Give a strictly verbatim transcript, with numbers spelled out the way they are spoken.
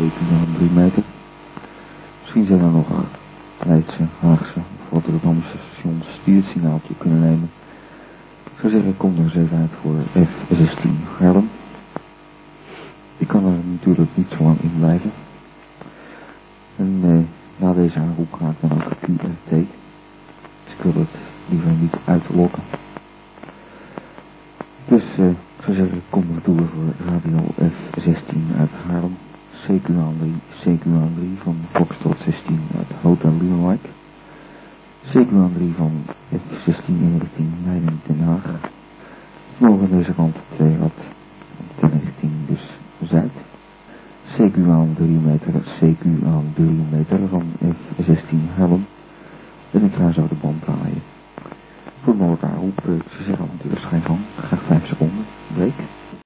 C Q drie meter. Misschien zijn er nog Leidse, Haagse of Rotterdamse stations die het signaaltje kunnen nemen. Ik zou zeggen, kom er eens even uit voor F zestien Haarlem. Ik kan er natuurlijk niet zo lang in blijven. En eh, na deze aanroep ga ik dan ook Q R T. Dus ik wil het liever niet uitlokken. Dus uh, ik zou zeggen, kom er toe voor radio F zestien uit Haarlem. C Q drie, C Q drie van Foxtrot zestien uit Hotel Liebenwijk. C Q drie van F zestien in richting Leiden Den Haag. Nog aan deze kant twee rad ten richting dus Zuid. C Q drie meter, C Q drie meter van F zestien Haarlem. En ik ga zo de band draaien. Voor Noord aanroep, ik zou zeggen, want de schijngang. Graag vijf seconden. Break.